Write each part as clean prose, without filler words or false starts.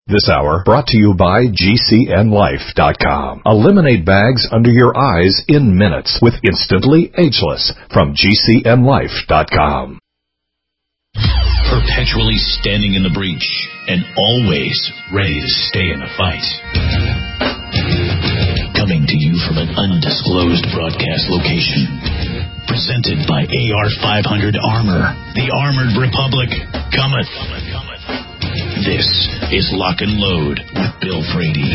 This hour brought to you by GCNLife.com. Eliminate bags under your eyes in minutes with Instantly Ageless from GCNLife.com. Perpetually standing in the breach and always ready to stay in the fight. Coming to you from an undisclosed broadcast location. Presented by AR-500 Armor. The Armored Republic cometh. This is Lock and Load with Bill Frady.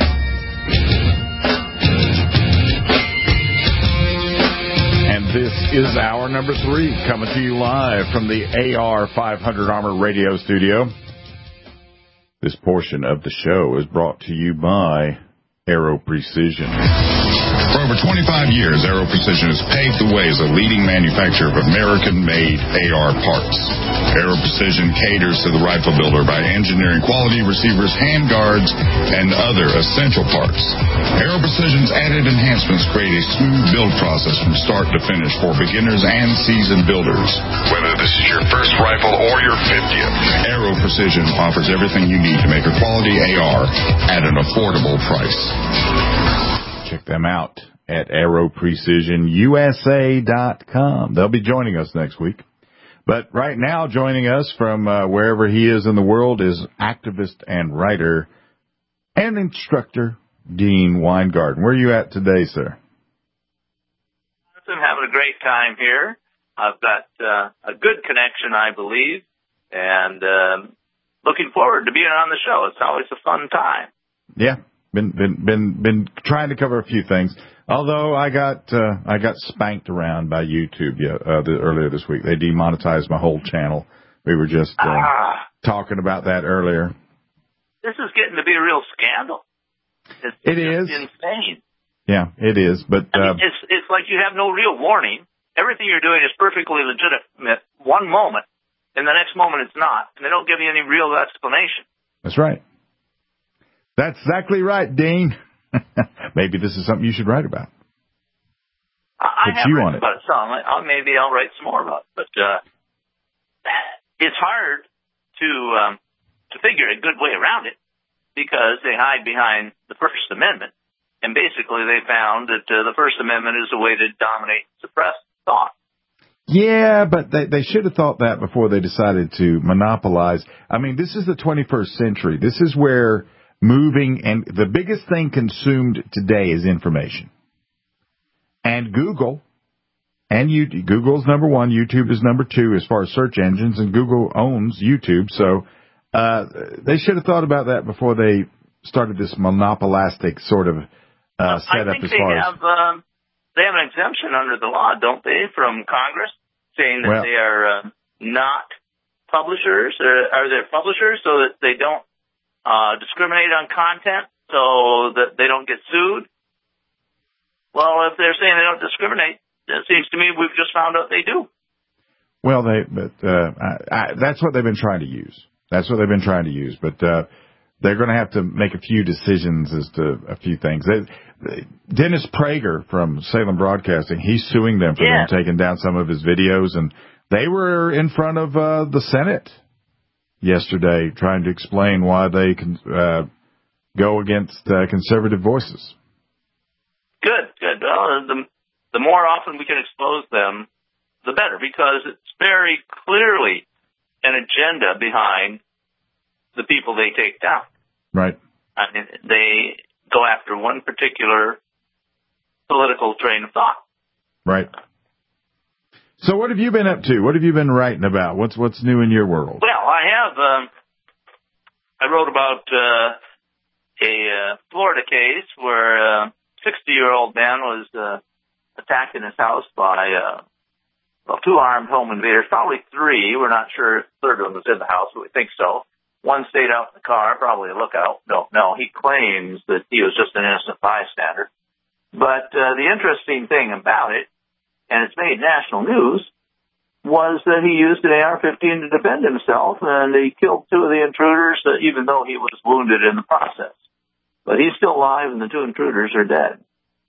And this is hour number 3, coming to you live from the AR-500 Armor Radio Studio. This portion of the show is brought to you by Aero Precision. For over 25 years, Aero Precision has paved the way as a leading manufacturer of American-made AR parts. Aero Precision caters to the rifle builder by engineering quality receivers, handguards, and other essential parts. Aero Precision's added enhancements create a smooth build process from start to finish for beginners and seasoned builders. Whether this is your first rifle or your 50th, Aero Precision offers everything you need to make a quality AR at an affordable price. Check them out at AeroPrecisionUSA.com. They'll be joining us next week. But right now, joining us from wherever he is in the world is activist and writer and instructor Dean Weingarten. Where are you at today, sir? I'm having a great time here. I've got a good connection, I believe, and looking forward to being on the show. It's always a fun time. Yeah. Been trying to cover a few things. Although I got spanked around by YouTube earlier this week. They demonetized my whole channel. We were just talking about that earlier. This is getting to be a real scandal. It is insane. Yeah, it is. But I mean, it's like you have no real warning. Everything you're doing is perfectly legitimate one moment, and the next moment it's not. And they don't give you any real explanation. That's right. That's exactly right, Dean. Maybe this is something you should write about. I have written about it some. Maybe I'll write some more about it. But it's hard to figure a good way around it because they hide behind the First Amendment. And basically they found that the First Amendment is a way to dominate and suppress thought. Yeah, but they should have thought that before they decided to monopolize. I mean, this is the 21st century. This is where moving, and the biggest thing consumed today is information. And Google, and Google's number 1, YouTube is number 2 as far as search engines, and Google owns YouTube. So they should have thought about that before they started this monopolistic sort of setup. I think they have an exemption under the law, don't they, from Congress, saying that they are not publishers, or are they publishers so that they don't discriminate on content so that they don't get sued? Well, if they're saying they don't discriminate, it seems to me we've just found out they do. Well, that's what they've been trying to use. That's what they've been trying to use. But they're going to have to make a few decisions as to a few things. Dennis Prager from Salem Broadcasting, he's suing them for them taking down some of his videos, and they were in front of the Senate yesterday trying to explain why they can go against conservative voices. Good. Well, the more often we can expose them, the better, because it's very clearly an agenda behind the people they take down. Right. I mean, they go after one particular political train of thought. Right. So what have you been up to? What have you been writing about? What's new in your world? Well, I wrote about a Florida case where a 60-year-old man was attacked in his house by 2 armed home invaders, probably 3. We're not sure if the third one was in the house, but we think so. One stayed out in the car, probably a lookout. Don't know. He claims that he was just an innocent bystander. But the interesting thing about it, and it's made national news, was that he used an AR-15 to defend himself, and he killed 2 of the intruders, even though he was wounded in the process. But he's still alive, and the 2 intruders are dead.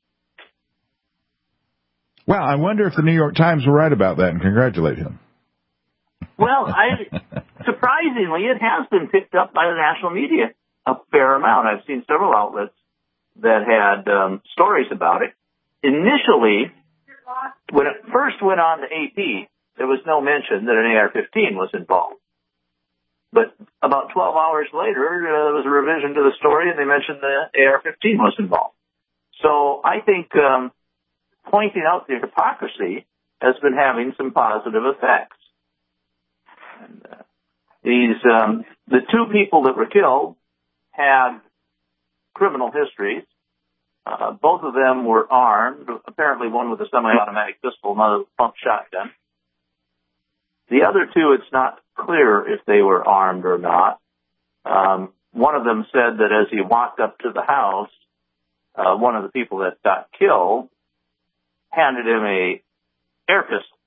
Well, I wonder if the New York Times will write about that and congratulate him. Well, surprisingly, it has been picked up by the national media. a fair amount. I've seen several outlets that had stories about it. Initially, when it first went on to AP, there was no mention that an AR-15 was involved. But about 12 hours later, there was a revision to the story, and they mentioned the AR-15 was involved. So I think pointing out the hypocrisy has been having some positive effects. And, the two people that were killed had criminal histories. Both of them were armed, apparently one with a semi-automatic pistol, another with a pump shotgun. The other two, it's not clear if they were armed or not. One of them said that as he walked up to the house, one of the people that got killed handed him a air pistol,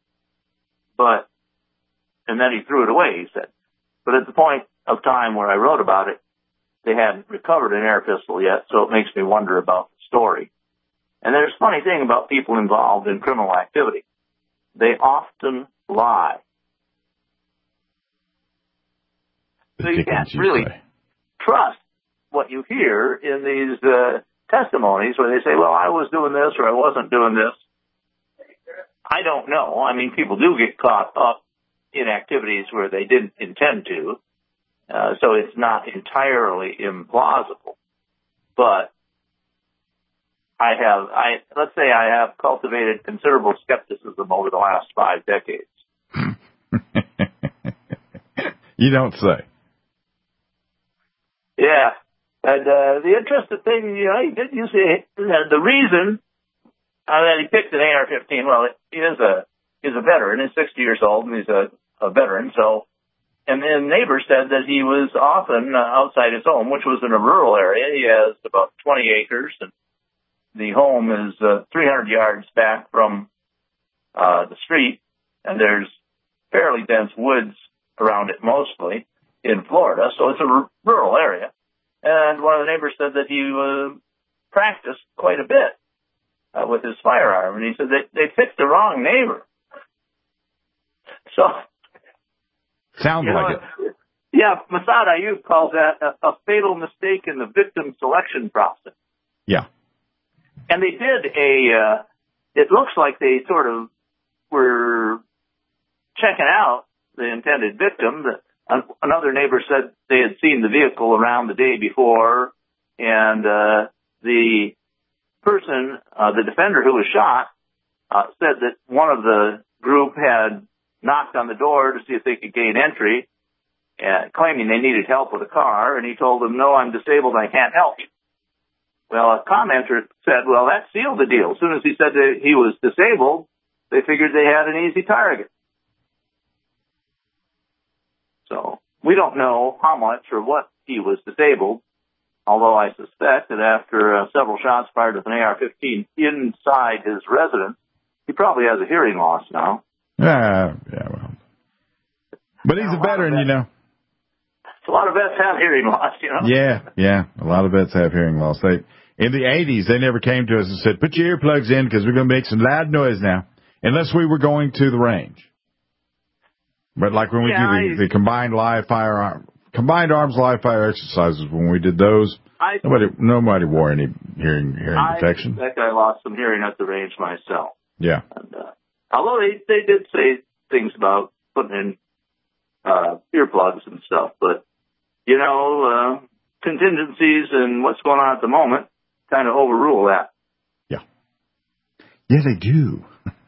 and then he threw it away, he said. But at the point of time where I wrote about it, they hadn't recovered an air pistol yet, so it makes me wonder about the story. And there's a funny thing about people involved in criminal activity. They often lie. So you can't really trust what you hear in these testimonies where they say, well, I was doing this or I wasn't doing this. I don't know. I mean, people do get caught up in activities where they didn't intend to, so it's not entirely implausible. But let's say I have cultivated considerable skepticism over the last 5 decades. You don't say. Yeah. And the interesting thing, he did use the reason that he picked an AR-15. Well, he's a veteran. He's 60 years old, and he's a veteran. So, and then neighbors said that he was often outside his home, which was in a rural area. He has about 20 acres, and the home is 300 yards back from the street, and there's fairly dense woods around it, mostly in Florida. So it's a rural area. And one of the neighbors said that he practiced quite a bit with his firearm. And he said they picked the wrong neighbor. So. Sounds like it. Yeah, Massad Ayoob calls that a fatal mistake in the victim selection process. Yeah. And they did it looks like they sort of were checking out the intended victim. Another neighbor said they had seen the vehicle around the day before, and the person, the defender who was shot, said that one of the group had knocked on the door to see if they could gain entry, claiming they needed help with a car, and he told them, no, I'm disabled, I can't help you. Well, a commenter said, well, that sealed the deal. As soon as he said that he was disabled, they figured they had an easy target. So we don't know how much or what he was disabled, although I suspect that after several shots fired with an AR-15 inside his residence, he probably has a hearing loss now. Yeah, well. But he's a veteran, A lot of vets have hearing loss, Yeah. A lot of vets have hearing loss. In the 80s, they never came to us and said, put your earplugs in because we're going to make some loud noise now, unless we were going to the range. But like when we do the combined arms live fire exercises, when we did those, nobody wore any hearing protection. I think I lost some hearing at the range myself. Yeah. And, although they did say things about putting in earplugs and stuff, but contingencies and what's going on at the moment kind of overrule that. Yeah. Yeah, they do.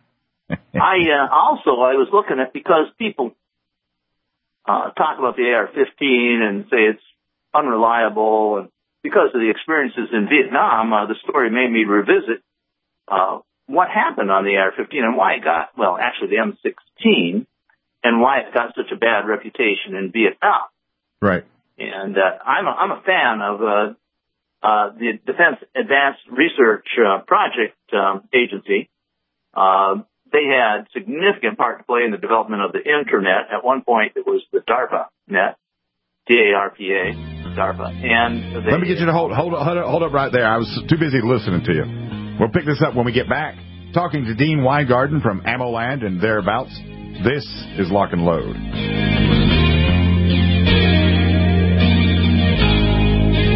I was looking at, because people talk about the AR-15 and say it's unreliable, and because of the experiences in Vietnam, the story made me revisit what happened on the AR-15 and why it got, actually the M16, and why it got such a bad reputation in Vietnam. Right. And I'm a fan of the Defense Advanced Research Project Agency. They had significant part to play in the development of the Internet. At one point, it was the DARPA net, DARPA, DARPA. And let me get you to hold up right there. I was too busy listening to you. We'll pick this up when we get back. Talking to Dean Weingarten from AmmoLand and thereabouts. This is Lock and Load.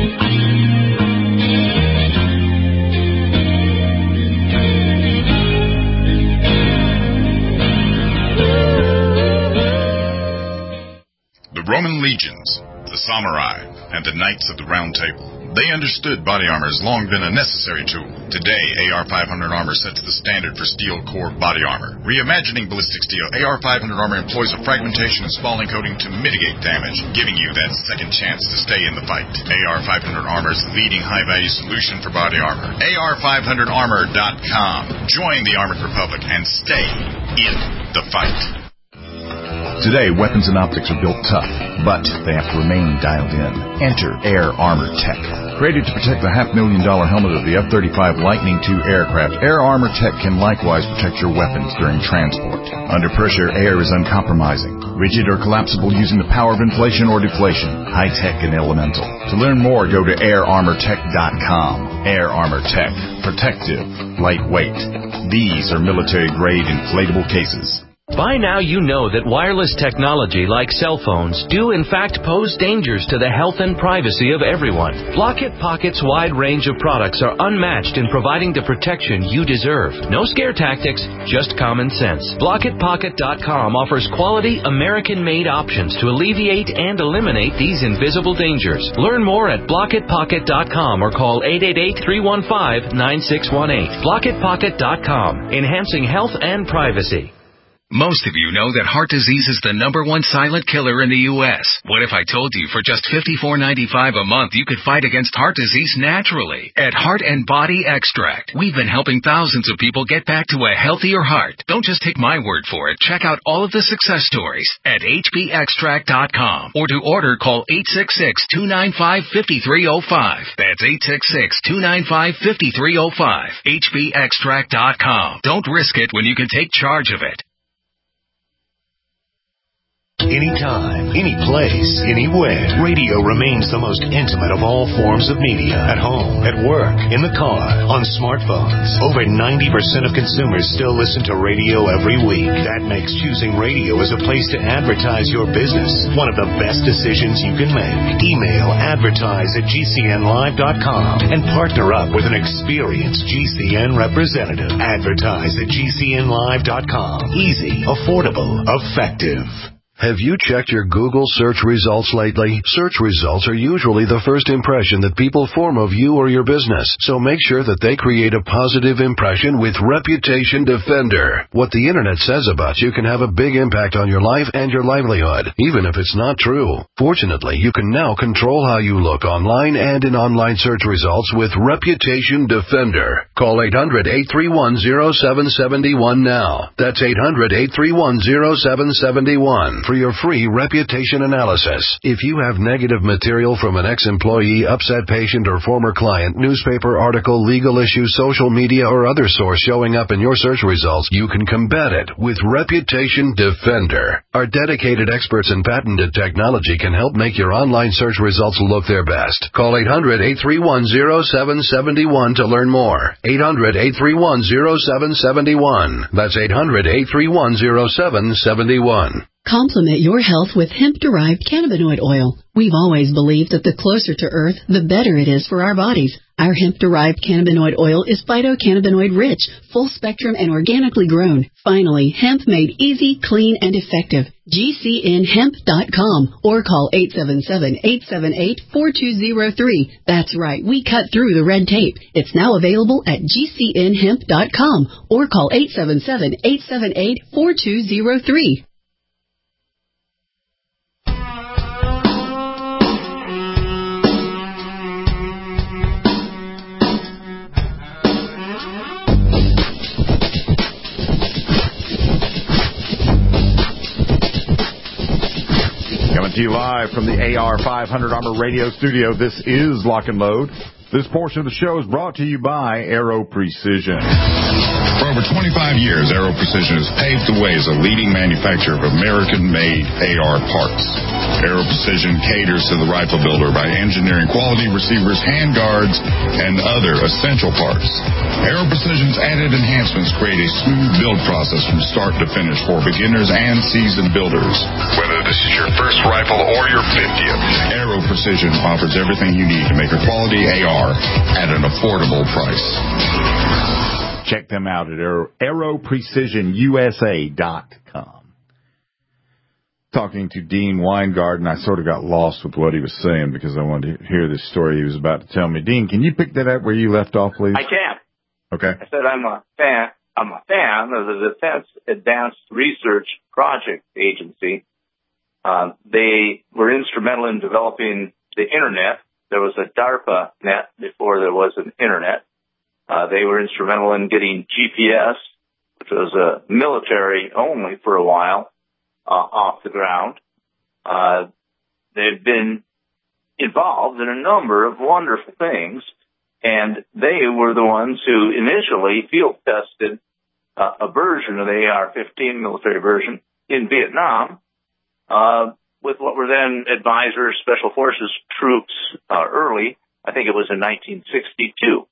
legions, the samurai, and the knights of the Round Table. They understood body armor has long been a necessary tool. Today, AR-500 armor sets the standard for steel core body armor. Reimagining ballistic steel, AR-500 armor employs a fragmentation and spalling coating to mitigate damage, giving you that second chance to stay in the fight. AR-500 armor is the leading high-value solution for body armor. AR500armor.com. Join the Armored Republic and stay in the fight. Today, weapons and optics are built tough, but they have to remain dialed in. Enter Air Armor Tech. Created to protect the $500,000 helmet of the F-35 Lightning II aircraft, Air Armor Tech can likewise protect your weapons during transport. Under pressure, air is uncompromising, rigid or collapsible using the power of inflation or deflation, high-tech and elemental. To learn more, go to airarmortech.com. Air Armor Tech. Protective. Lightweight. These are military-grade inflatable cases. By now you know that wireless technology like cell phones do in fact pose dangers to the health and privacy of everyone. Block-It Pocket's wide range of products are unmatched in providing the protection you deserve. No scare tactics, just common sense. BlockItPocket.com offers quality American-made options to alleviate and eliminate these invisible dangers. Learn more at BlockItPocket.com or call 888-315-9618. BlockItPocket.com, enhancing health and privacy. Most of you know that heart disease is the #1 silent killer in the U.S. What if I told you for just $54.95 a month you could fight against heart disease naturally? At Heart and Body Extract, we've been helping thousands of people get back to a healthier heart. Don't just take my word for it. Check out all of the success stories at hbextract.com. Or to order, call 866-295-5305. That's 866-295-5305. hbextract.com. Don't risk it when you can take charge of it. Anytime, any place, anywhere. Radio remains the most intimate of all forms of media. At home, at work, in the car, on smartphones. Over 90% of consumers still listen to radio every week. That makes choosing radio as a place to advertise your business one of the best decisions you can make. Email advertise@gcnlive.com and partner up with an experienced GCN representative. Advertise@gcnlive.com. Easy, affordable, effective. Have you checked your Google search results lately? Search results are usually the first impression that people form of you or your business, so make sure that they create a positive impression with Reputation Defender. What the internet says about you can have a big impact on your life and your livelihood, even if it's not true. Fortunately, you can now control how you look online and in online search results with Reputation Defender. Call 800-831-0771 now. That's 800-831-0771. For your free reputation analysis. If you have negative material from an ex-employee, upset patient, or former client, newspaper article, legal issue, social media, or other source showing up in your search results, you can combat it with Reputation Defender. Our dedicated experts in patented technology can help make your online search results look their best. Call 800-831-0771 to learn more. 800-831-0771. That's 800-831-0771. Complement your health with hemp-derived cannabinoid oil. We've always believed that the closer to Earth, the better it is for our bodies. Our hemp-derived cannabinoid oil is phytocannabinoid-rich, full-spectrum, and organically grown. Finally, hemp made easy, clean, and effective. GCNhemp.com or call 877-878-4203. That's right, we cut through the red tape. It's now available at GCNhemp.com or call 877-878-4203. Coming to you live from the AR500 Armor Radio Studio, this is Lock and Load. This portion of the show is brought to you by Aero Precision. For over 25 years, Aero Precision has paved the way as a leading manufacturer of American-made AR parts. Aero Precision caters to the rifle builder by engineering quality receivers, handguards, and other essential parts. Aero Precision's added enhancements create a smooth build process from start to finish for beginners and seasoned builders. Whether this is your first rifle or your 50th, Aero Precision offers everything you need to make a quality AR at an affordable price. Check them out at AeroPrecisionUSA.com. talking to Dean Weingarten. I sort of got lost with what he was saying because I wanted to hear this story he was about to tell me. Dean, can you pick that up where you left off, please? I can. Okay. I said I'm a fan of the Defense Advanced Research Project Agency. They were instrumental in developing the Internet. There was a DARPA net before there was an Internet. They were instrumental in getting GPS, which was military only for a while, off the ground. They've been involved in a number of wonderful things, and they were the ones who initially field tested a version of the AR-15 military version in Vietnam with what were then advisors, Special Forces troops early. I think it was in 1962.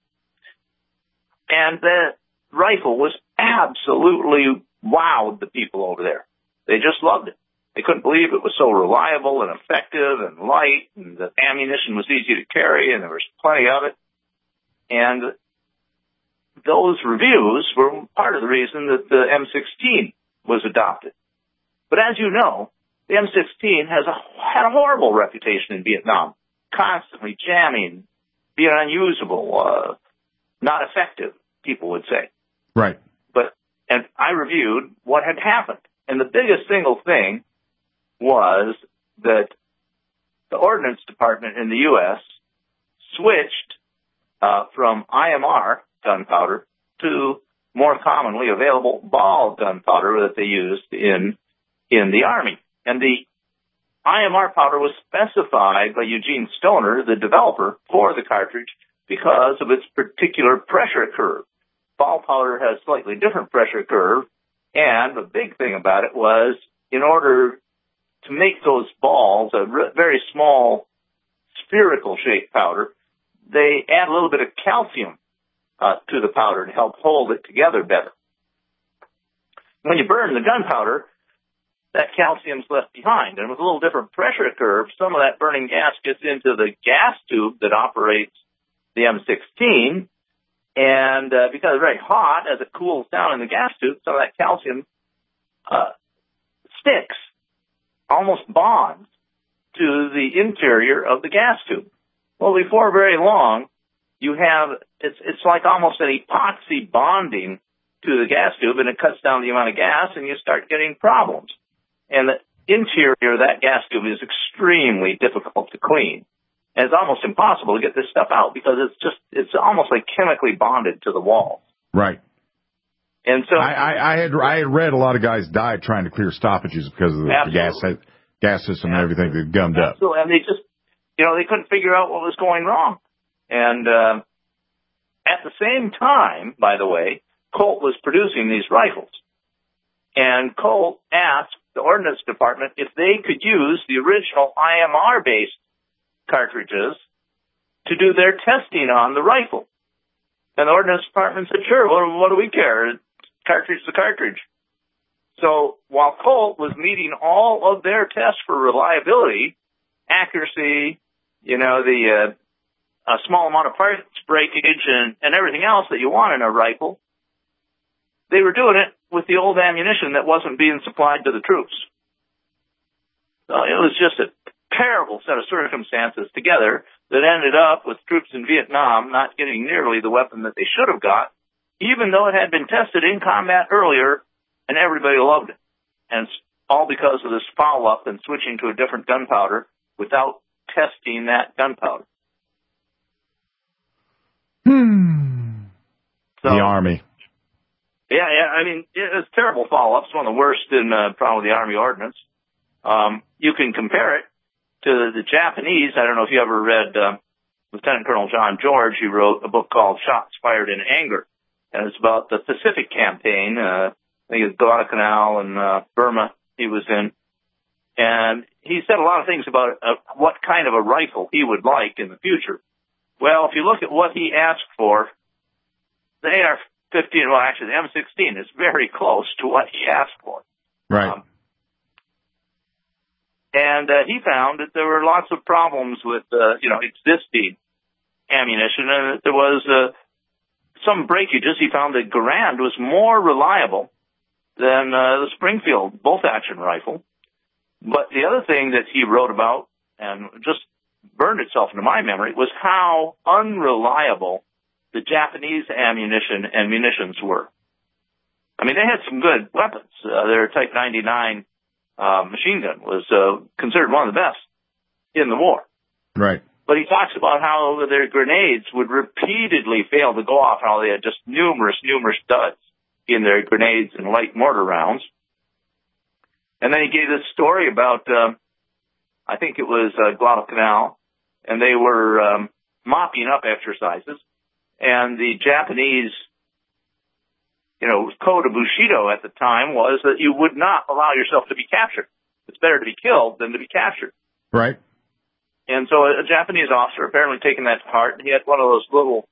And the rifle was absolutely wowed the people over there. They just loved it. They couldn't believe it was so reliable and effective and light, and the ammunition was easy to carry, and there was plenty of it. And those reviews were part of the reason that the M16 was adopted. But as you know, the M16 had a horrible reputation in Vietnam, constantly jamming, being unusable, not effective, people would say. Right. And I reviewed what had happened. And the biggest single thing was that the Ordnance Department in the U.S. switched from IMR gunpowder to more commonly available ball gunpowder that they used in the Army. And the IMR powder was specified by Eugene Stoner, the developer for the cartridge, because of its particular pressure curve. Ball powder has a slightly different pressure curve, and the big thing about it was, in order to make those balls a very small spherical shaped powder, they add a little bit of calcium to the powder to help hold it together better. When you burn the gunpowder, that calcium's left behind, and with a little different pressure curve, some of that burning gas gets into the gas tube that operates the M16, and because it's very hot, as it cools down in the gas tube, some of that calcium sticks, almost bonds, to the interior of the gas tube. Well, before very long, you have, it's like almost an epoxy bonding to the gas tube, and it cuts down the amount of gas, and you start getting problems. And the interior of that gas tube is extremely difficult to clean. And it's almost impossible to get this stuff out because it's almost like chemically bonded to the wall. Right. And so I had read a lot of guys died trying to clear stoppages because of the gas system and everything that gummed up. Absolutely. And they just, they couldn't figure out what was going wrong. And at the same time, by the way, Colt was producing these rifles. And Colt asked the Ordnance Department if they could use the original IMR-based cartridges to do their testing on the rifle. And the Ordnance Department said, sure, what do we care? Cartridge to cartridge. So while Colt was meeting all of their tests for reliability, accuracy, the a small amount of parts breakage and everything else that you want in a rifle, they were doing it with the old ammunition that wasn't being supplied to the troops. So it was just a terrible set of circumstances together that ended up with troops in Vietnam not getting nearly the weapon that they should have got, even though it had been tested in combat earlier and everybody loved it. And it's all because of this follow-up and switching to a different gunpowder without testing that gunpowder. So, the Army. Yeah, I mean, it's terrible follow-ups, one of the worst in probably the Army Ordnance. You can compare it to the Japanese. I don't know if you ever read Lieutenant Colonel John George. He wrote a book called Shots Fired in Anger, and it's about the Pacific Campaign. I think it's Guadalcanal and Burma he was in. And he said a lot of things about what kind of a rifle he would like in the future. Well, if you look at what he asked for, the AR-15, well, actually, the M16 is very close to what he asked for. Right. And he found that there were lots of problems with, existing ammunition, and that there was some breakages. He found that Garand was more reliable than the Springfield bolt-action rifle. But the other thing that he wrote about, and just burned itself into my memory, was how unreliable the Japanese ammunition and munitions were. I mean, they had some good weapons. Their Type 99 machine gun was considered one of the best in the war. Right. But he talks about how their grenades would repeatedly fail to go off, how they had just numerous duds in their grenades and light mortar rounds. And then he gave this story about, I think it was Guadalcanal, and they were mopping up exercises, and the Japanese, code of Bushido at the time was that you would not allow yourself to be captured. It's better to be killed than to be captured. Right. And so a Japanese officer apparently taken that to heart. He had one of those little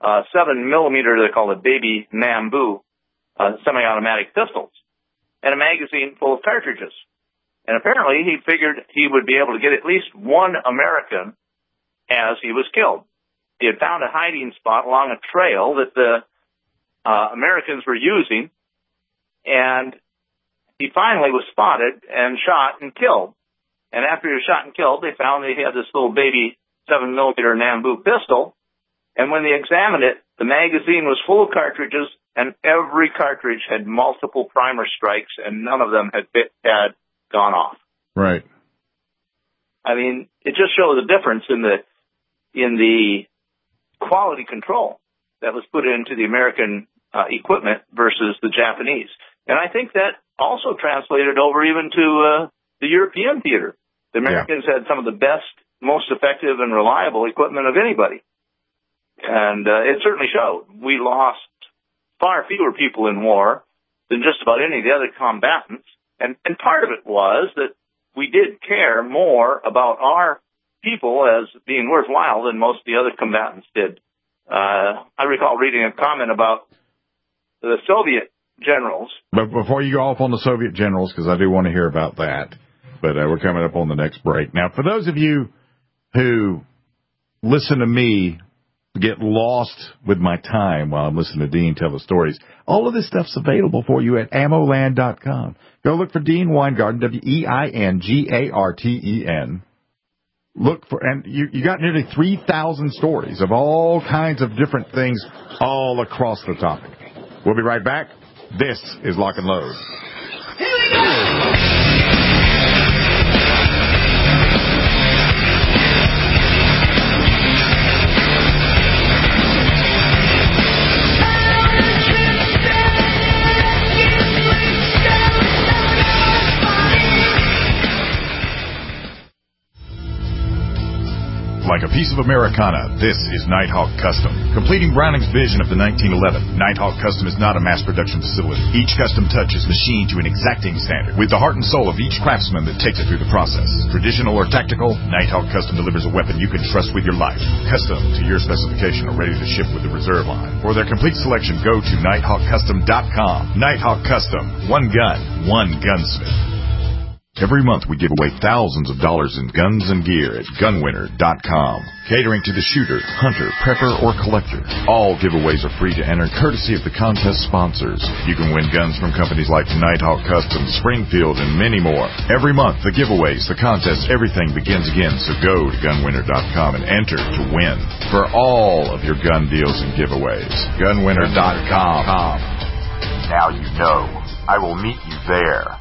7mm, they call it baby Nambu, semi-automatic pistols, and a magazine full of cartridges. And apparently he figured he would be able to get at least one American as he was killed. He had found a hiding spot along a trail that the Americans were using, and he finally was spotted and shot and killed. And after he was shot and killed, they found that he had this little baby 7mm Nambu pistol, and when they examined it, the magazine was full of cartridges, and every cartridge had multiple primer strikes, and none of them had gone off. Right. I mean, it just shows the difference in the quality control that was put into the American equipment versus the Japanese. And I think that also translated over even to the European theater. The Americans had some of the best, most effective and reliable equipment of anybody. And it certainly showed. We lost far fewer people in war than just about any of the other combatants. And part of it was that we did care more about our people as being worthwhile than most of the other combatants did. I recall reading a comment about the Soviet generals. But before you go off on the Soviet generals, because I do want to hear about that, but we're coming up on the next break. Now, for those of you who listen to me get lost with my time while I'm listening to Dean tell the stories, all of this stuff's available for you at ammoland.com. Go look for Dean Weingarten, Weingarten. Look for, and you got nearly 3,000 stories of all kinds of different things all across the topic. We'll be right back. This is Lock and Load. Here we go! Like a piece of Americana, this is Nighthawk Custom. Completing Browning's vision of the 1911, Nighthawk Custom is not a mass production facility. Each custom touch is machined to an exacting standard, with the heart and soul of each craftsman that takes it through the process. Traditional or tactical, Nighthawk Custom delivers a weapon you can trust with your life. Custom to your specification or ready to ship with the reserve line. For their complete selection, go to nighthawkcustom.com. Nighthawk Custom. One gun, one gunsmith. Every month we give away thousands of dollars in guns and gear at gunwinner.com. Catering to the shooter, hunter, prepper, or collector. All giveaways are free to enter, courtesy of the contest sponsors. You can win guns from companies like Nighthawk Custom, Springfield, and many more. Every month, the giveaways, the contests, everything begins again. So go to gunwinner.com and enter to win for all of your gun deals and giveaways. Gunwinner.com. Now you know. I will meet you there.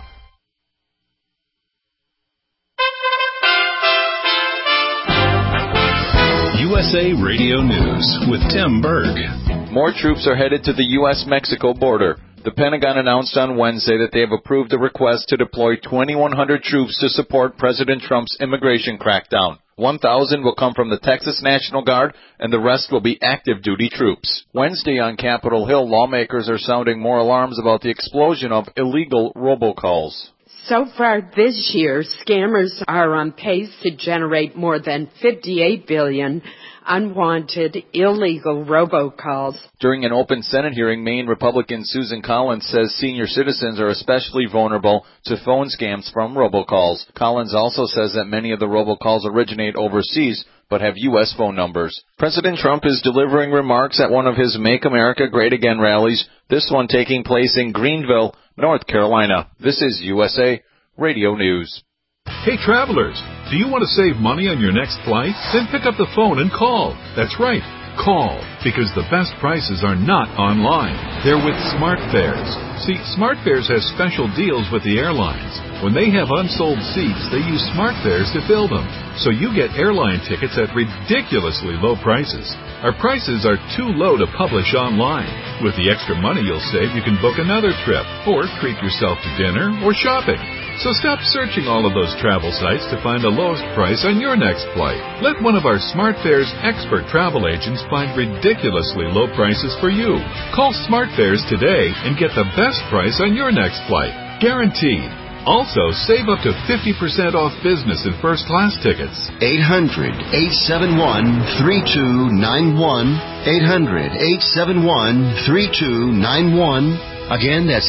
USA Radio News with Tim Berg. More troops are headed to the U.S.-Mexico border. The Pentagon announced on Wednesday that they have approved a request to deploy 2,100 troops to support President Trump's immigration crackdown. 1,000 will come from the Texas National Guard, and the rest will be active-duty troops. Wednesday on Capitol Hill, lawmakers are sounding more alarms about the explosion of illegal robocalls. So far this year, scammers are on pace to generate more than 58 billion unwanted illegal robocalls. During an open Senate hearing, Maine Republican Susan Collins says senior citizens are especially vulnerable to phone scams from robocalls. Collins also says that many of the robocalls originate overseas but have U.S. phone numbers. President Trump is delivering remarks at one of his Make America Great Again rallies, this one taking place in Greenville, North Carolina. This is USA Radio News. Hey travelers, do you want to save money on your next flight? Then pick up the phone and call. That's right, call, because the best prices are not online. They're with SmartFares. See, SmartFares has special deals with the airlines. When they have unsold seats, they use SmartFares to fill them. So you get airline tickets at ridiculously low prices. Our prices are too low to publish online. With the extra money you'll save, you can book another trip or treat yourself to dinner or shopping. So stop searching all of those travel sites to find the lowest price on your next flight. Let one of our SmartFares expert travel agents find ridiculously low prices for you. Call SmartFares today and get the best price on your next flight. Guaranteed. Also, save up to 50% off business and first class tickets. 800-871-3291. 800-871-3291. Again, that's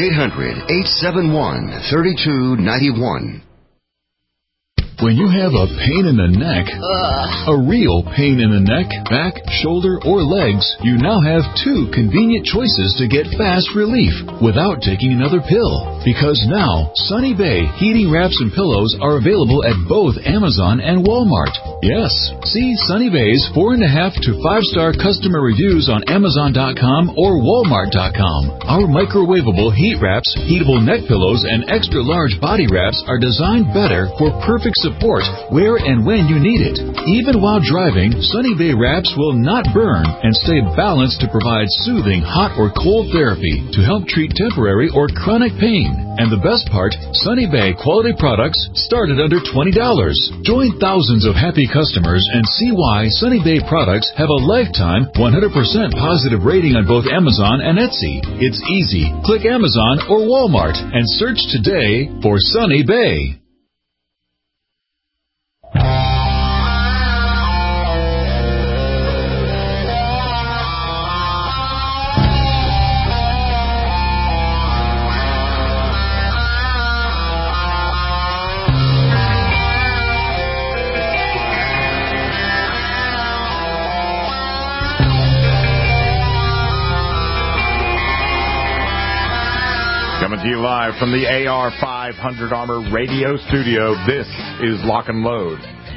800-871-3291. When you have a pain in the neck, a real pain in the neck, back, shoulder, or legs, you now have two convenient choices to get fast relief without taking another pill. Because now, Sunny Bay heating wraps and pillows are available at both Amazon and Walmart. Yes, see Sunny Bay's 4.5 to 5-star customer reviews on Amazon.com or Walmart.com. Our microwavable heat wraps, heatable neck pillows, and extra large body wraps are designed better for perfect support where and when you need it. Even while driving, Sunny Bay wraps will not burn and stay balanced to provide soothing hot or cold therapy to help treat temporary or chronic pain. And the best part, Sunny Bay quality products start at under $20. Join thousands of happy customers and see why Sunny Bay products have a lifetime 100% positive rating on both Amazon and Etsy. It's easy. Click Amazon or Walmart and search today for Sunny Bay. Coming to you live from the AR500 Armor Radio Studio, this is Lock and Load.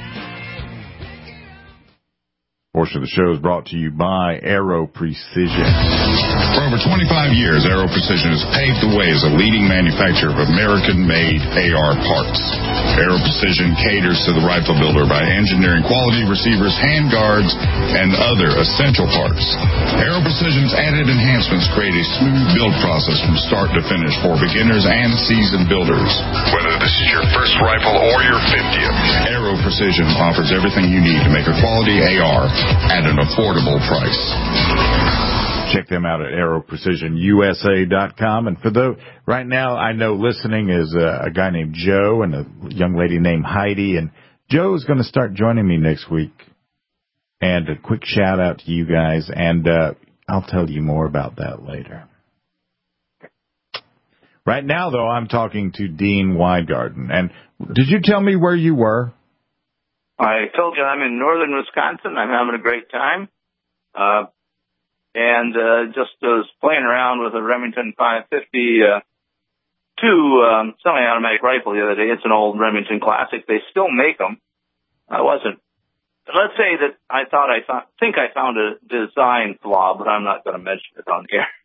Portion of the show is brought to you by Aero Precision. For over 25 years, Aero Precision has paved the way as a leading manufacturer of American-made AR parts. Aero Precision caters to the rifle builder by engineering quality receivers, handguards, and other essential parts. Aero Precision's added enhancements create a smooth build process from start to finish for beginners and seasoned builders. Whether this is your first rifle or your 50th, Aero Precision offers everything you need to make a quality AR at an affordable price. Check them out at aeroprecisionusa.com. And for those right now, I know listening is a guy named Joe and a young lady named Heidi. And Joe is going to start joining me next week. And a quick shout out to you guys. And I'll tell you more about that later. Right now, though, I'm talking to Dean Weingarten. And did you tell me where you were? I told you I'm in northern Wisconsin. I'm having a great time. And just was playing around with a Remington 550 semi-automatic rifle the other day. It's an old Remington classic. They still make them. Let's say that I think I found a design flaw, but I'm not going to mention it on here.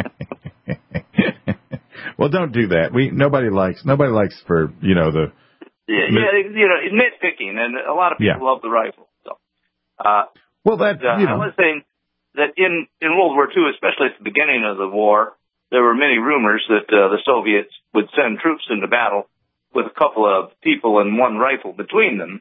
Well, don't do that. Nobody likes for, nitpicking, and a lot of people love the rifle. So, I was saying that in World War II, especially at the beginning of the war, there were many rumors that the Soviets would send troops into battle with a couple of people and one rifle between them.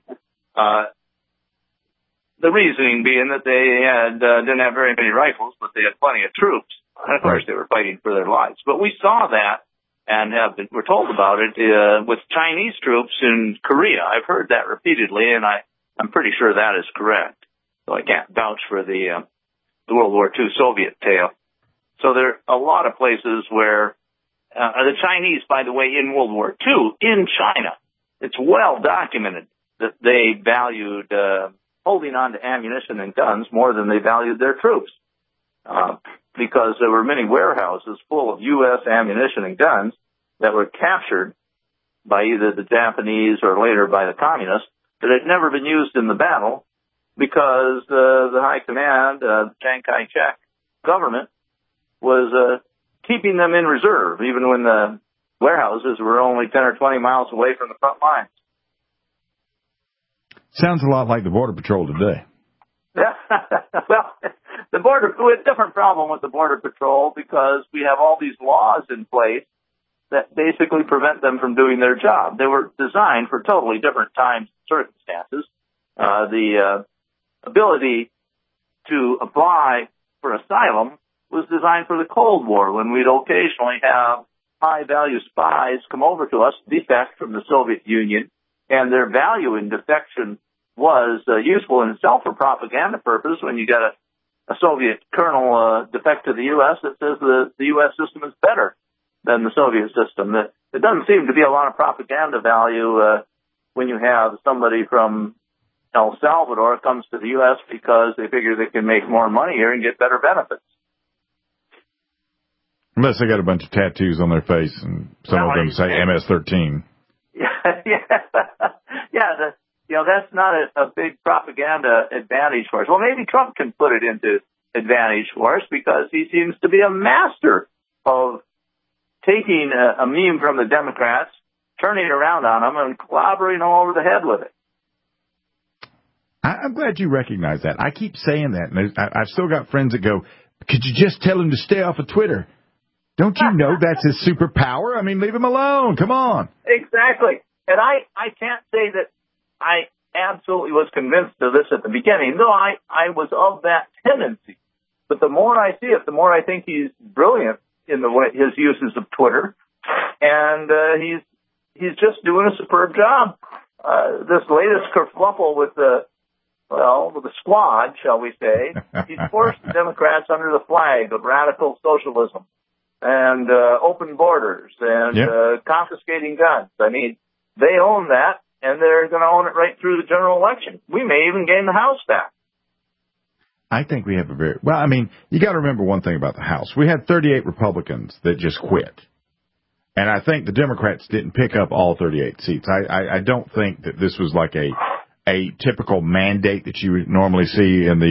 The reasoning being that they didn't have very many rifles, but they had plenty of troops. And of course, they were fighting for their lives. But we saw that and we're told about it with Chinese troops in Korea. I've heard that repeatedly, and I'm pretty sure that is correct. So I can't vouch for the World War II Soviet tale. So there are a lot of places where the Chinese, by the way, in World War II, in China, it's well documented that they valued holding on to ammunition and guns more than they valued their troops. Because there were many warehouses full of U.S. ammunition and guns that were captured by either the Japanese or later by the communists, that had never been used in the battle because the high command, Chiang Kai-shek government, was keeping them in reserve, even when the warehouses were only 10 or 20 miles away from the front lines. Sounds a lot like the Border Patrol today. Well, we have a different problem with the Border Patrol because we have all these laws in place that basically prevent them from doing their job. They were designed for totally different times and circumstances. The ability to apply for asylum was designed for the Cold War, when we'd occasionally have high-value spies come over to us, defect from the Soviet Union, and their value in defection was useful in itself for propaganda purpose. When you got a Soviet colonel defect to the U.S. that says the U.S. system is better than the Soviet system. There doesn't seem to be a lot of propaganda value when you have somebody from El Salvador comes to the U.S. because they figure they can make more money here and get better benefits. Unless they got a bunch of tattoos on their face and some of them say MS-13. That's not a big propaganda advantage for us. Well, maybe Trump can put it into advantage for us because he seems to be a master of taking a meme from the Democrats, turning it around on them, and clobbering them over the head with it. I'm glad you recognize that. I keep saying that, and I've still got friends that go, could you just tell him to stay off of Twitter? Don't you know that's his superpower? I mean, leave him alone. Come on. Exactly. And I can't say that I absolutely was convinced of this at the beginning, though I was of that tendency. But the more I see it, the more I think he's brilliant in his uses of Twitter, and he's just doing a superb job. This latest kerfluffle with the squad, shall we say, he's forced the Democrats under the flag of radical socialism and open borders and confiscating guns. I mean, they own that, and they're going to own it right through the general election. We may even gain the House back. I think we have you got to remember one thing about the House. We had 38 Republicans that just quit. And I think the Democrats didn't pick up all 38 seats. I don't think that this was like a typical mandate that you would normally see in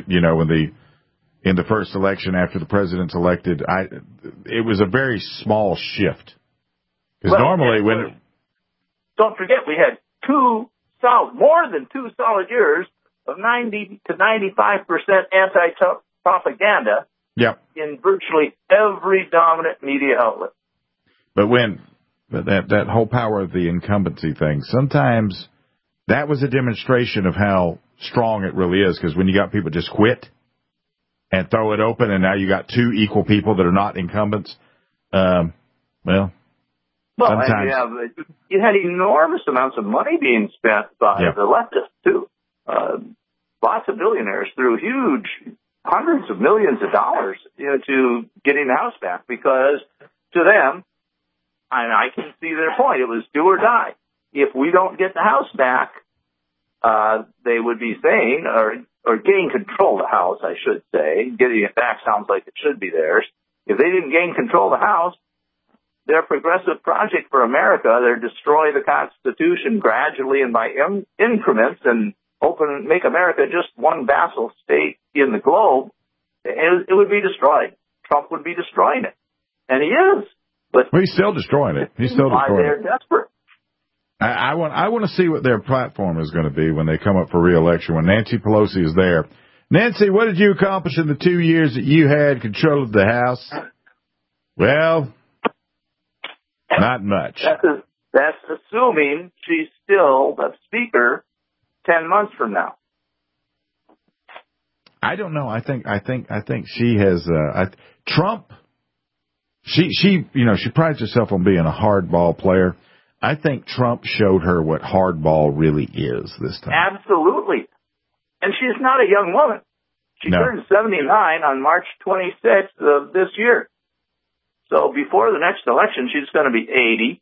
the first election after the president's elected. It was a very small shift. Because normally don't forget, we had more than two solid years of 90 to 95% anti-propaganda in virtually every dominant media outlet. But that whole power of the incumbency thing, sometimes that was a demonstration of how strong it really is, because when you got people just quit and throw it open, and now you got two equal people that are not incumbents, sometimes. You had enormous amounts of money being spent by the leftists, too. Lots of billionaires threw huge hundreds of millions of dollars to getting the House back, because to them, and I can see their point, it was do or die. If we don't get the House back, they would be saying, or gain control of the House, I should say. Getting it back sounds like it should be theirs. If they didn't gain control of the House, their progressive project for America, they're destroy the Constitution gradually and by increments and make America just one vassal state in the globe, it would be destroyed. Trump would be destroying it. And he is. But he's still destroying it. He's still destroying it. They're desperate. I want to see what their platform is going to be when they come up for re-election, when Nancy Pelosi is there. Nancy, what did you accomplish in the 2 years that you had control of the House? Well, not much. That's assuming she's still the Speaker 10 months from now. I don't know. I think she has Trump. She prides herself on being a hardball player. I think Trump showed her what hardball really is this time. Absolutely. And she's not a young woman. She turned 79 on March 26th of this year. So before the next election, she's going to be 80.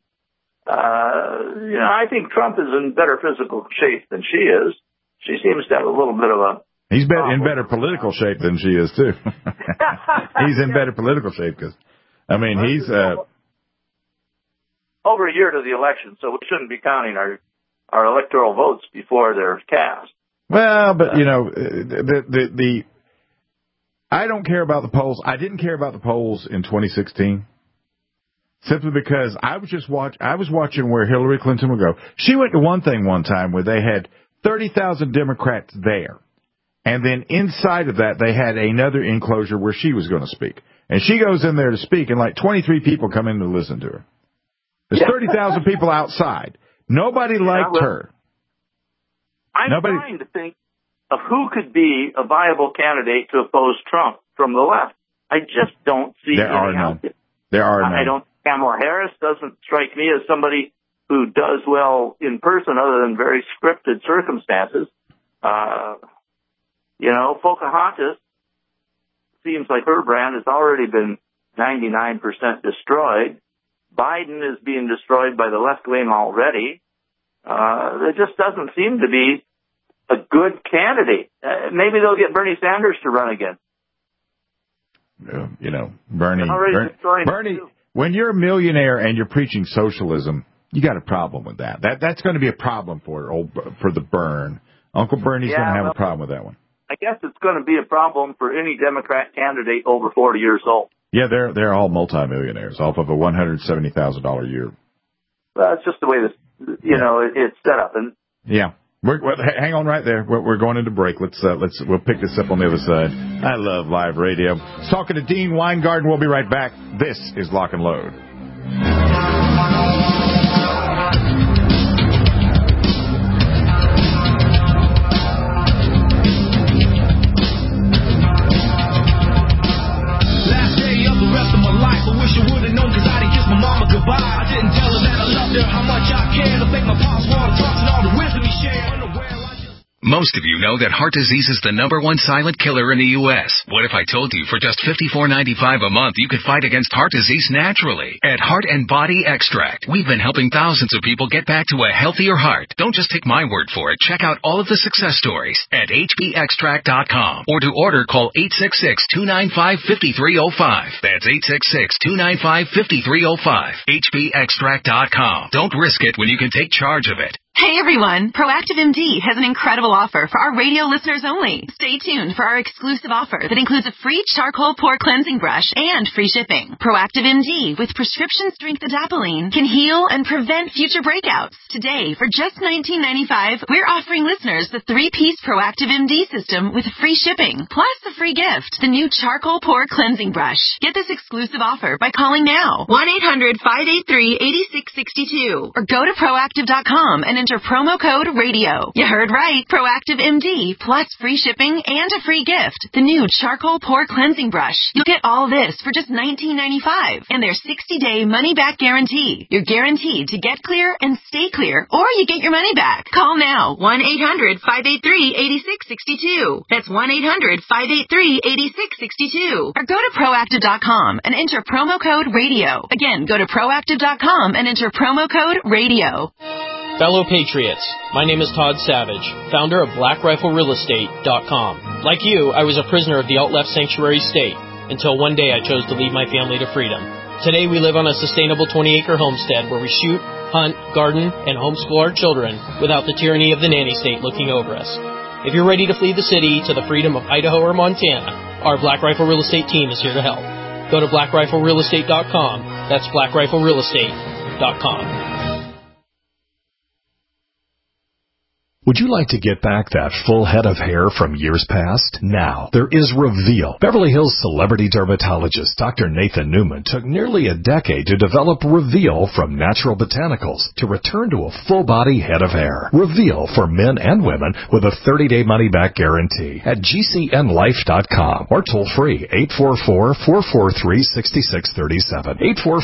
I think Trump is in better physical shape than she is. She seems to have a little bit of a... He's in better political shape than she is, too. He's in better political shape because, he's... over a year to the election, so we shouldn't be counting our electoral votes before they're cast. Well, but I don't care about the polls. I didn't care about the polls in 2016 simply because I was watching where Hillary Clinton would go. She went to one thing one time where they had 30,000 Democrats there, and then inside of that they had another enclosure where she was going to speak. And she goes in there to speak, and like 23 people come in to listen to her. There's 30,000 people outside. Nobody liked her. I'm trying to think of who could be a viable candidate to oppose Trump from the left. I just don't see There are none. There are none. Kamala Harris doesn't strike me as somebody who does well in person other than very scripted circumstances. Pocahontas seems like her brand has already been 99% destroyed. Biden is being destroyed by the left wing already. There just doesn't seem to be a good candidate. Maybe they'll get Bernie Sanders to run again. Bernie, when you're a millionaire and you're preaching socialism, you got a problem with that. That's going to be a problem for the Bern. Uncle Bernie's going to have a problem with that one. I guess it's going to be a problem for any Democrat candidate over 40 years old. Yeah, they're all multimillionaires off of a $170,000 a year. Well, it's just the way this, it's set up. And yeah, hang on right there. We're going into break. We'll pick this up on the other side. I love live radio. Talking to Dean Weingarten. We'll be right back. This is Lock and Load. Most of you know that heart disease is the #1 silent killer in the U.S. What if I told you for just $54.95 a month you could fight against heart disease naturally? At Heart and Body Extract, we've been helping thousands of people get back to a healthier heart. Don't just take my word for it. Check out all of the success stories at hbextract.com. Or to order, call 866-295-5305. That's 866-295-5305. hbextract.com. Don't risk it when you can take charge of it. Hey everyone, Proactive MD has an incredible offer for our radio listeners only. Stay tuned for our exclusive offer that includes a free charcoal pore cleansing brush and free shipping. Proactive MD with prescription strength adapalene can heal and prevent future breakouts. Today, for just $19.95, we're offering listeners the 3-piece Proactive MD system with free shipping, plus a free gift, the new charcoal pore cleansing brush. Get this exclusive offer by calling now, 1-800-583-8662, or go to proactive.com and enter promo code radio. You heard right. Proactive MD plus free shipping and a free gift. The new charcoal pore cleansing brush. You'll get all this for just $19.95 and their 60-day money-back guarantee. You're guaranteed to get clear and stay clear, or you get your money back. Call now. 1-800-583-8662. That's 1-800-583-8662. Or go to proactive.com and enter promo code radio. Again, go to proactive.com and enter promo code radio. Fellow Patriots, my name is Todd Savage, founder of BlackRifleRealEstate.com. Like you, I was a prisoner of the alt-left sanctuary state, until one day I chose to lead my family to freedom. Today we live on a sustainable 20-acre homestead where we shoot, hunt, garden, and homeschool our children without the tyranny of the nanny state looking over us. If you're ready to flee the city to the freedom of Idaho or Montana, our Black Rifle Real Estate team is here to help. Go to BlackRifleRealEstate.com. That's BlackRifleRealEstate.com. Would you like to get back that full head of hair from years past? Now, there is Reveal. Beverly Hills celebrity dermatologist Dr. Nathan Newman took nearly a decade to develop Reveal from natural botanicals to return to a full-body head of hair. Reveal for men and women with a 30-day money-back guarantee at GCNlife.com or toll-free 844-443-6637.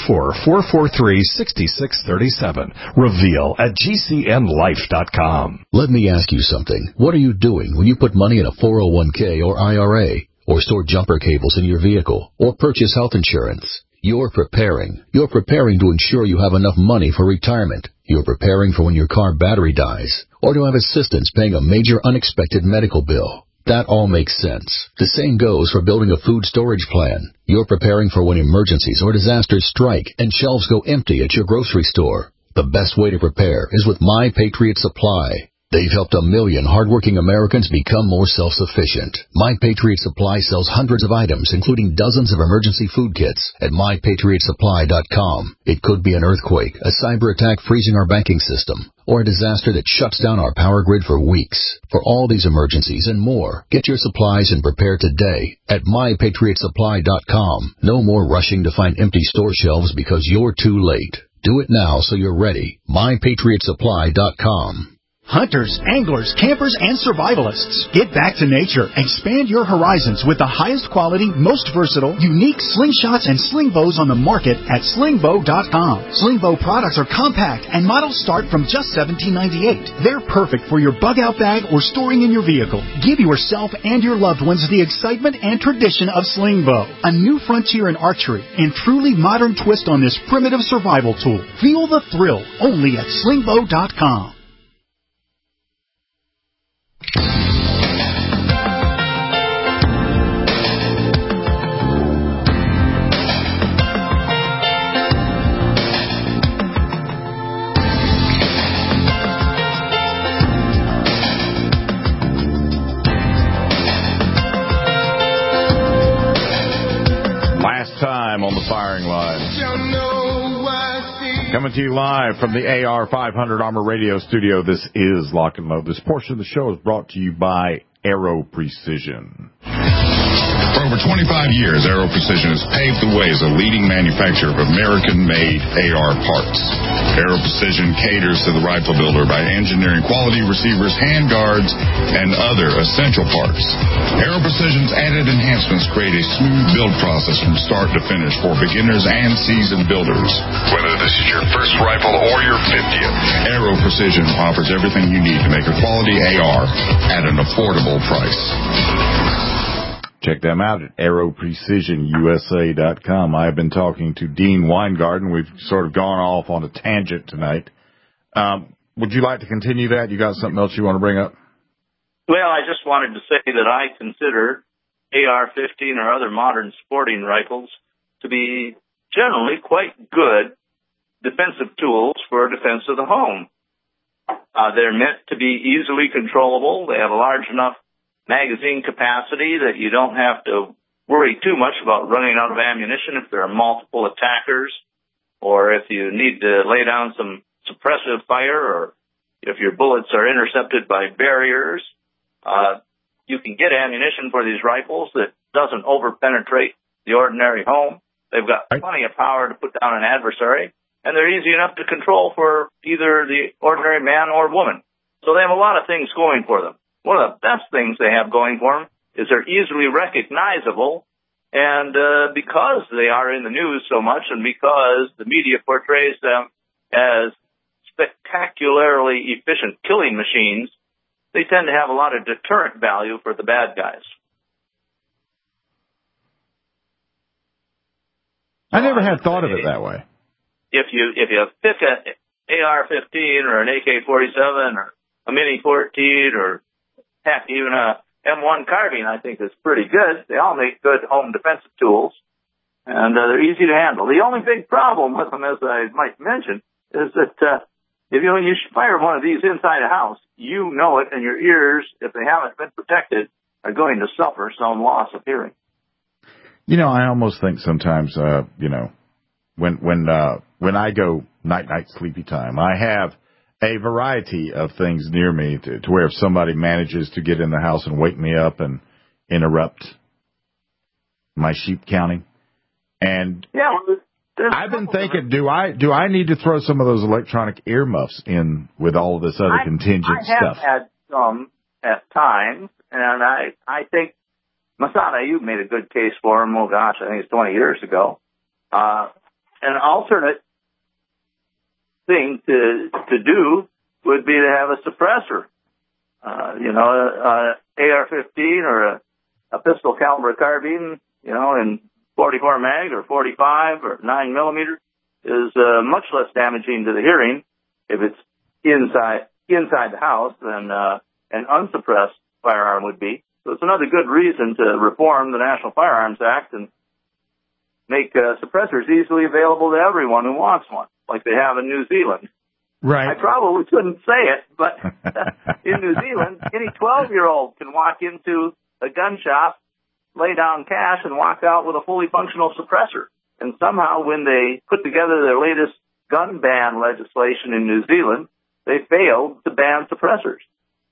844-443-6637. Reveal at GCNlife.com. Let me ask you something. What are you doing when you put money in a 401k or IRA, or store jumper cables in your vehicle, or purchase health insurance? You're preparing. You're preparing to ensure you have enough money for retirement. You're preparing for when your car battery dies, or to have assistance paying a major unexpected medical bill. That all makes sense. The same goes for building a food storage plan. You're preparing for when emergencies or disasters strike and shelves go empty at your grocery store. The best way to prepare is with My Patriot Supply. They've helped 1 million hardworking Americans become more self-sufficient. My Patriot Supply sells hundreds of items, including dozens of emergency food kits at MyPatriotSupply.com. It could be an earthquake, a cyber attack freezing our banking system, or a disaster that shuts down our power grid for weeks. For all these emergencies and more, get your supplies and prepare today at MyPatriotSupply.com. No more rushing to find empty store shelves because you're too late. Do it now so you're ready. MyPatriotSupply.com. Hunters, anglers, campers, and survivalists. Get back to nature. Expand your horizons with the highest quality, most versatile, unique slingshots and sling bows on the market at slingbow.com. Slingbow products are compact and models start from just $17.98. They're perfect for your bug out bag or storing in your vehicle. Give yourself and your loved ones the excitement and tradition of Slingbow, a new frontier in archery and truly modern twist on this primitive survival tool. Feel the thrill only at slingbow.com. Last time on the firing line. Coming to you live from the AR500 Armor Radio Studio, this is Lock and Load. This portion of the show is brought to you by Aero Precision. For over 25 years, Aero Precision has paved the way as a leading manufacturer of American-made AR parts. Aero Precision caters to the rifle builder by engineering quality receivers, handguards, and other essential parts. Aero Precision's added enhancements create a smooth build process from start to finish for beginners and seasoned builders. Whether this is your first rifle or your 50th, Aero Precision offers everything you need to make a quality AR at an affordable price. Check them out at AeroPrecisionUSA.com. I've been talking to Dean Weingarten. We've sort of gone off on a tangent tonight. Would you like to continue that? You got something else you want to bring up? Well, I just wanted to say that I consider AR-15 or other modern sporting rifles to be generally quite good defensive tools for defense of the home. They're meant to be easily controllable. They have a large enough magazine capacity that you don't have to worry too much about running out of ammunition if there are multiple attackers, or if you need to lay down some suppressive fire, or if your bullets are intercepted by barriers. You can get ammunition for these rifles that doesn't overpenetrate the ordinary home. They've got plenty of power to put down an adversary, and they're easy enough to control for either the ordinary man or woman. So they have a lot of things going for them. One of the best things they have going for them is they're easily recognizable, and because they are in the news so much and because the media portrays them as spectacularly efficient killing machines, they tend to have a lot of deterrent value for the bad guys. I never had thought of it that way. If you pick an AR-15 or an AK-47 or a Mini-14 or heck, even a M1 carbine, I think, is pretty good. They all make good home defensive tools, and they're easy to handle. The only big problem with them, as I might mention, is that if you fire one of these inside a house, you know it, and your ears, if they haven't been protected, are going to suffer some loss of hearing. You know, I almost think sometimes, when I go night sleepy time, I have a variety of things near me to where if somebody manages to get in the house and wake me up and interrupt my sheep counting. And yeah, I've been thinking, do I need to throw some of those electronic earmuffs in with all of this other contingent stuff? I have had some at times, and I think, Masada, you made a good case for them. Oh gosh, I think it's 20 years ago. An alternate thing to do would be to have a suppressor. AR-15 or a pistol caliber carbine, in 44 mag or 45 or 9 millimeter is much less damaging to the hearing if it's inside the house than an unsuppressed firearm would be. So it's another good reason to reform the National Firearms Act and make suppressors easily available to everyone who wants one, like they have in New Zealand. Right. I probably couldn't say it, but in New Zealand, any 12-year-old can walk into a gun shop, lay down cash, and walk out with a fully functional suppressor. And somehow when they put together their latest gun ban legislation in New Zealand, they failed to ban suppressors.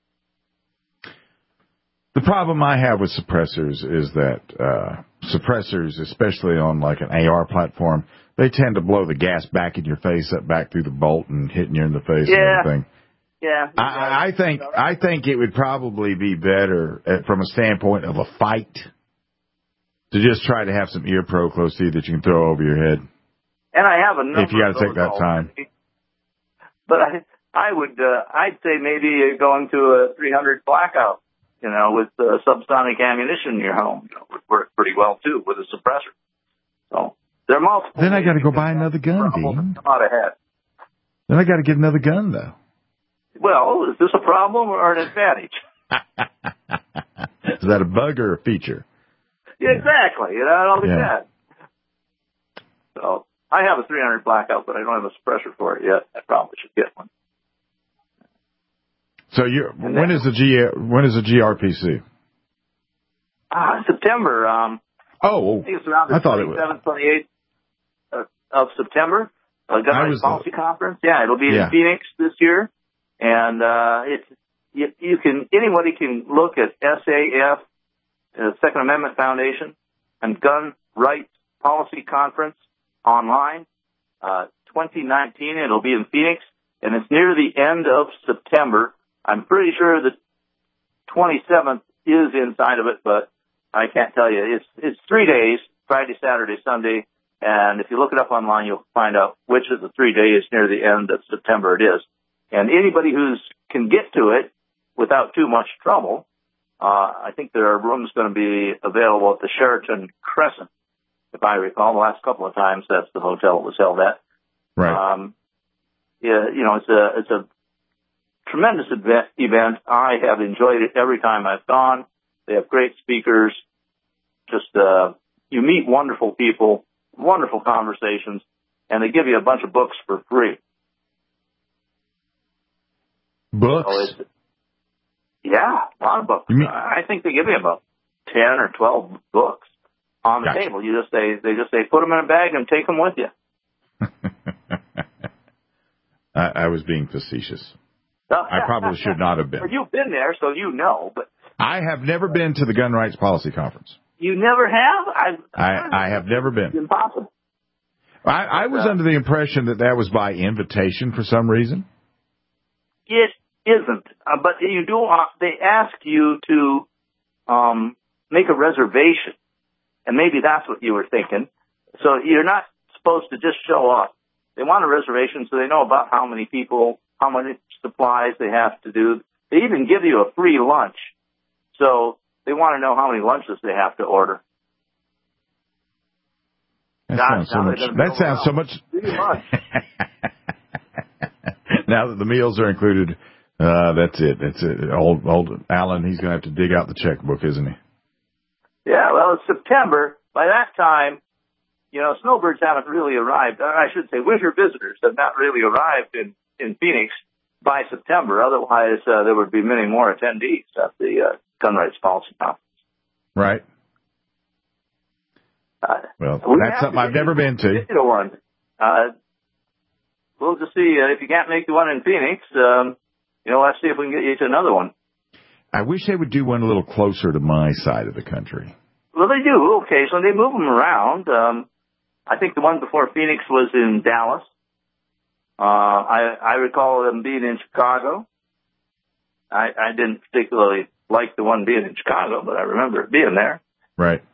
The problem I have with suppressors is that suppressors, especially on like an AR platform, they tend to blow the gas back in your face, up back through the bolt and hitting you in the face and everything. Yeah. I think it would probably be better from a standpoint of a fight to just try to have some ear pro close to you that you can throw over your head. And I have a number if you got to take that time. But I'd say maybe going to a 300 blackout, with subsonic ammunition in your home, would work pretty well too with a suppressor. So there are multiple. Then I got to go buy another gun, Dean. Come out ahead. Then I got to get another gun, though. Well, is this a problem or an advantage? Is that a bug or a feature? Yeah, exactly. It all depends. So I have a 300 blackout, but I don't have a suppressor for it yet. I probably should get one. So when is the GRPC? September. I think it's around the 27th, 28th of September. Gun Rights Policy Conference. Yeah, it'll be in Phoenix this year, and anybody can look at SAF, Second Amendment Foundation, and Gun Rights Policy Conference online. 2019. It'll be in Phoenix, and it's near the end of September. I'm pretty sure the 27th is inside of it, but I can't tell you. It's 3 days, Friday, Saturday, Sunday, and if you look it up online, you'll find out which of the 3 days near the end of September it is. And anybody who can get to it without too much trouble, I think there are rooms going to be available at the Sheraton Crescent. If I recall, the last couple of times that's the hotel it was held at. Right. It's a tremendous event. I have enjoyed it every time I've gone. They have great speakers. Just you meet wonderful people, wonderful conversations, and they give you a bunch of books for free. Books? So a lot of books. I think they give you about 10 or 12 books on the table. They just say put them in a bag and take them with you. I was being facetious. I probably should not have been. You've been there, so you know. But I have never been to the Gun Rights Policy Conference. You never have? I have never been. It's impossible. I was under the impression that was by invitation for some reason. It isn't, but you do. They ask you to make a reservation, and maybe that's what you were thinking. So you're not supposed to just show up. They want a reservation so they know about how many people, how many supplies they have to do. They even give you a free lunch. So they want to know how many lunches they have to order. That sounds so much. Now that the meals are included, that's it. Old Alan, he's going to have to dig out the checkbook, isn't he? Yeah, well, it's September. By that time, snowbirds haven't really arrived. I should say winter visitors have not really arrived in Phoenix by September. Otherwise, there would be many more attendees at the Gun Rights Policy Conference. Right. Well, that's something I've never been to. One. We'll just see if you can't make the one in Phoenix. Let's see if we can get you to another one. I wish they would do one a little closer to my side of the country. Well, they do occasionally. They move them around. I think the one before Phoenix was in Dallas. I recall them being in Chicago. I didn't particularly like the one being in Chicago, but I remember it being there. Right.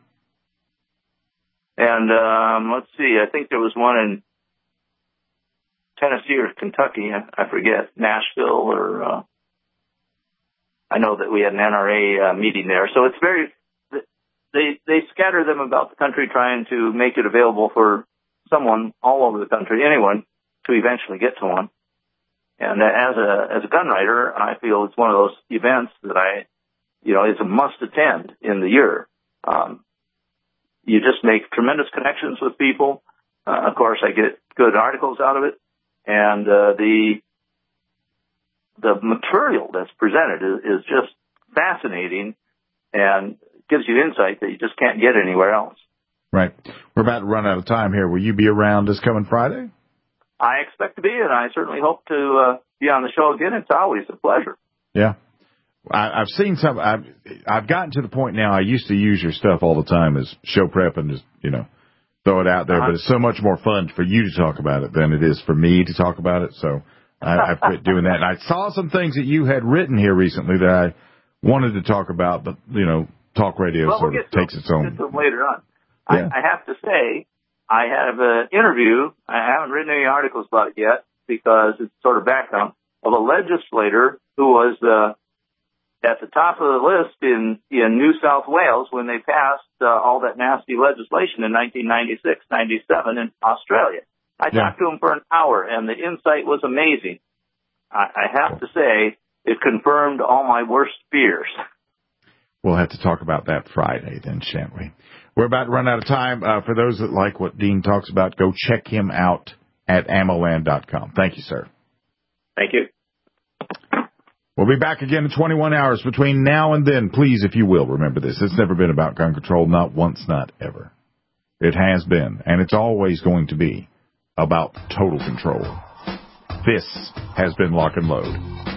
And let's see, I think there was one in Tennessee or Kentucky, I forget, Nashville, or I know that we had an NRA meeting there. So it's they scatter them about the country trying to make it available for someone all over the country, anyone, to eventually get to one. And as a gun writer, I feel it's one of those events that I it's a must attend in the year. You just make tremendous connections with people. Of course, I get good articles out of it, and the material that's presented is just fascinating and gives you insight that you just can't get anywhere else. Right. We're about to run out of time here. Will you be around this coming Friday? I expect to be, and I certainly hope to be on the show again. It's always a pleasure. Yeah. I've seen some. I've gotten to the point now. I used to use your stuff all the time as show prep and just throw it out there. But it's so much more fun for you to talk about it than it is for me to talk about it. So I quit doing that. And I saw some things that you had written here recently that I wanted to talk about, but talk radio sort of takes its own. We'll get to them later on. Yeah. I have to say, I have an interview. I haven't written any articles about it yet because it's sort of background of a legislator who was at the top of the list in New South Wales when they passed all that nasty legislation in 1996, 97 in Australia. I talked to him for an hour, and the insight was amazing. I have to say, it confirmed all my worst fears. We'll have to talk about that Friday then, shan't we? We're about to run out of time. For those that like what Dean talks about, go check him out at AmmoLand.com. Thank you, sir. Thank you. We'll be back again in 21 hours. Between now and then, please, if you will, remember this. It's never been about gun control, not once, not ever. It has been, and it's always going to be about total control. This has been Lock and Load.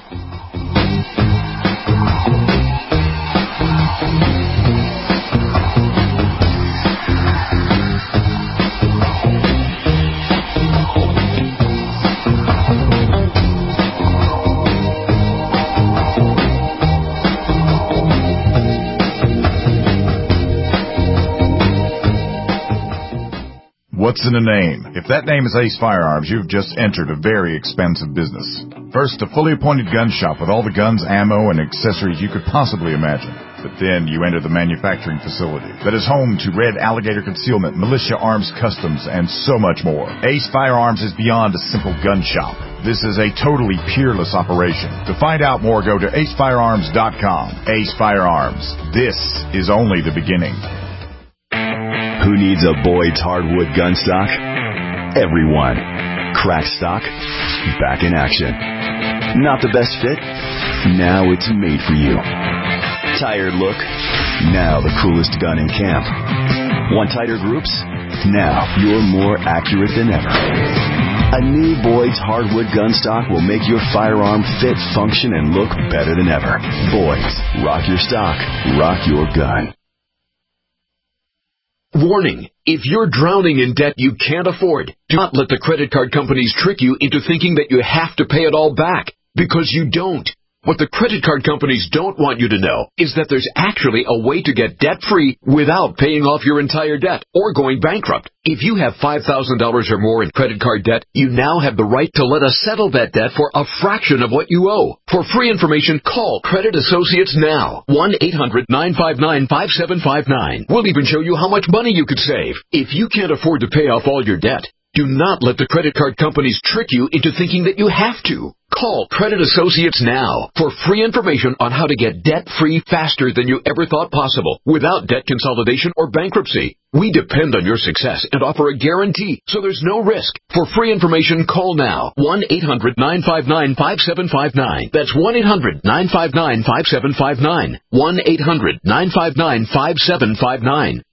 What's in a name? If that name is Ace Firearms, you've just entered a very expensive business. First, a fully appointed gun shop with all the guns, ammo, and accessories you could possibly imagine. But then you enter the manufacturing facility that is home to Red Alligator Concealment, Militia Arms Customs, and so much more. Ace Firearms is beyond a simple gun shop. This is a totally peerless operation. To find out more, go to acefirearms.com. Ace Firearms. This is only the beginning. Who needs a Boyd's hardwood gun stock? Everyone. Crack stock, back in action. Not the best fit? Now it's made for you. Tired look? Now the coolest gun in camp. Want tighter groups? Now you're more accurate than ever. A new Boyd's hardwood gun stock will make your firearm fit, function, and look better than ever. Boyd's. Rock your stock. Rock your gun. Warning, if you're drowning in debt you can't afford, do not let the credit card companies trick you into thinking that you have to pay it all back, because you don't. What the credit card companies don't want you to know is that there's actually a way to get debt-free without paying off your entire debt or going bankrupt. If you have $5,000 or more in credit card debt, you now have the right to let us settle that debt for a fraction of what you owe. For free information, call Credit Associates now. 1-800-959-5759. We'll even show you how much money you could save. If you can't afford to pay off all your debt, do not let the credit card companies trick you into thinking that you have to. Call Credit Associates now for free information on how to get debt-free faster than you ever thought possible without debt consolidation or bankruptcy. We depend on your success and offer a guarantee, so there's no risk. For free information, call now. 1-800-959-5759. That's 1-800-959-5759. 1-800-959-5759.